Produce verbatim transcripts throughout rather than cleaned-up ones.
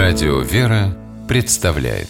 Радио «Вера» представляет.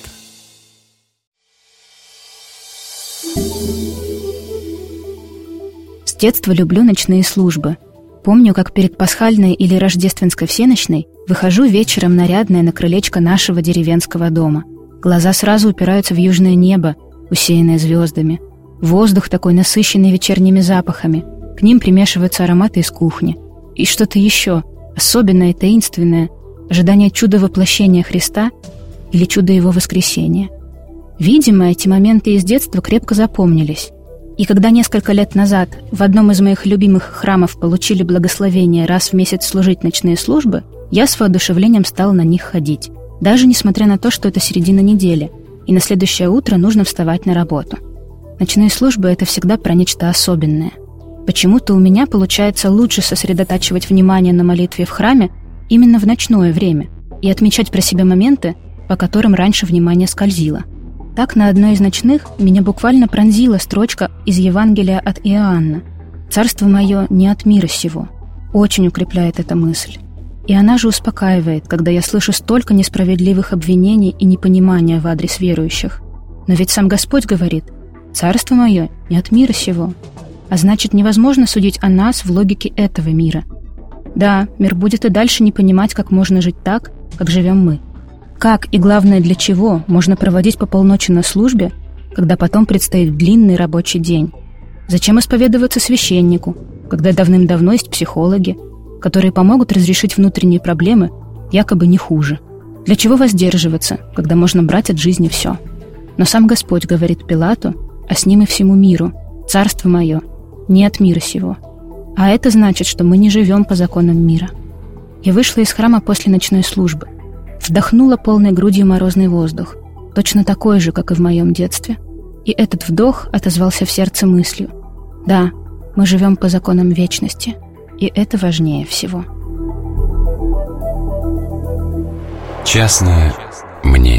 С детства люблю ночные службы. Помню, как перед пасхальной или рождественской всенощной выхожу вечером нарядная на крылечко нашего деревенского дома. Глаза сразу упираются в южное небо, усеянное звездами. Воздух такой насыщенный вечерними запахами. К ним примешиваются ароматы из кухни. И что-то еще, особенное и таинственное, ожидание чуда воплощения Христа или чуда Его воскресения. Видимо, эти моменты из детства крепко запомнились. И когда несколько лет назад в одном из моих любимых храмов получили благословение раз в месяц служить ночные службы, я с воодушевлением стала на них ходить, даже несмотря на то, что это середина недели, и на следующее утро нужно вставать на работу. Ночные службы — это всегда про нечто особенное. Почему-то у меня получается лучше сосредотачивать внимание на молитве в храме именно в ночное время и отмечать про себя моменты, по которым раньше внимание скользило. Так, на одной из ночных меня буквально пронзила строчка из Евангелия от Иоанна: «Царство мое не от мира сего». Очень укрепляет эта мысль. И она же успокаивает, когда я слышу столько несправедливых обвинений и непонимания в адрес верующих. Но ведь сам Господь говорит: «Царство мое не от мира сего». А значит, невозможно судить о нас в логике этого мира. Да, мир будет и дальше не понимать, как можно жить так, как живем мы. Как и, главное, для чего можно проводить по полночи на службе, когда потом предстоит длинный рабочий день? Зачем исповедоваться священнику, когда давным-давно есть психологи, которые помогут разрешить внутренние проблемы якобы не хуже? Для чего воздерживаться, когда можно брать от жизни все? Но сам Господь говорит Пилату, а с ним и всему миру: «Царство мое не от мира сего». А это значит, что мы не живем по законам мира. Я вышла из храма после ночной службы, вдохнула полной грудью морозный воздух, точно такой же, как и в моем детстве. И этот вдох отозвался в сердце мыслью: да, мы живем по законам вечности, и это важнее всего. Частное мнение.